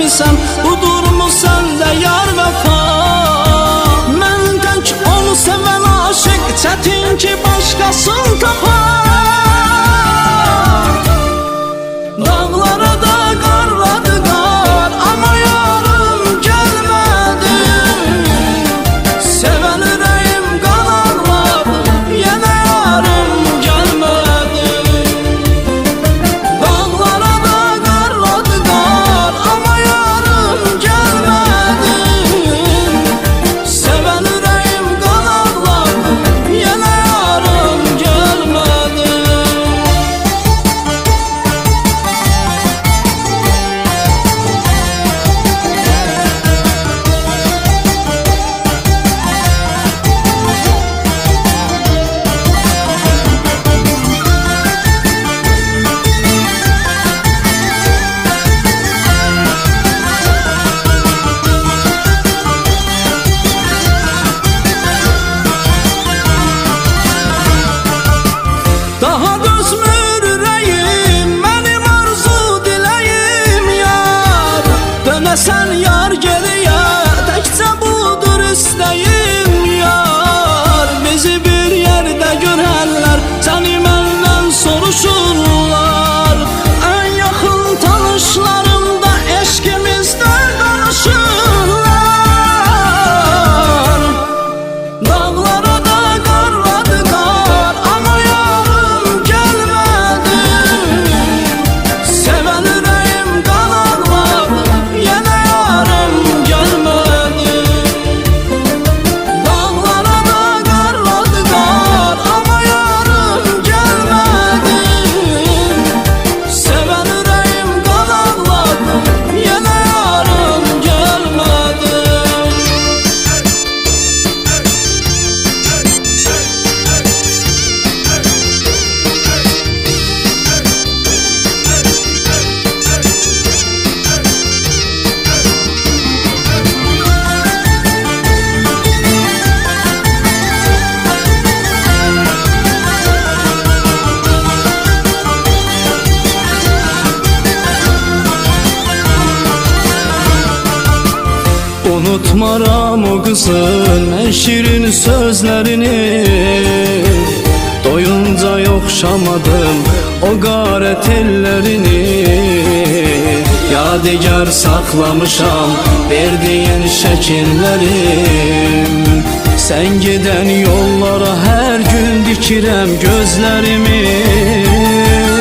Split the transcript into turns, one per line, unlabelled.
bilirsən, budurmu səndə yar vəfa? Mən tək onu sevən aşıq, çətin ki başqasını tapar. Dağlara da qarladı qar, amma yarım gəlmədi. Sevən ürəyim qan ağladı, yenə yarım gəlmədi. Dağlara da qarladı qar, amma yarım gəlmədi. Sevən ürəyim qan ağladı, yenə yarım gəlmədi. Daha dözmür ürəyim, mənim arzu diləyim yar. Dönəsən yar geriyə, təkcə budur istəyim yar. Bizi bir yerdə görərlər, səni məndən soruşurlar. Ən yaxın tanışlarım da eşqimizdən danışırlar. Dağlara da qarladı qar, amma yarım gəlmədi. Sevən ürəyim qan ağladı, yenə yarım gəlmədi. Dağlara da qarladı qar, amma yarım gəlmədi. Sevən ürəyim qan ağladı, yenə yarım gəlmədi. Unutmaram o qızın ən şirin sözlərini. Doyunca yoxşamadım o qarət ellərini. Yadigar saxlamışam verdiyin şəkillərim. Sən gedən yollara hər gün dikirəm gözlərimi.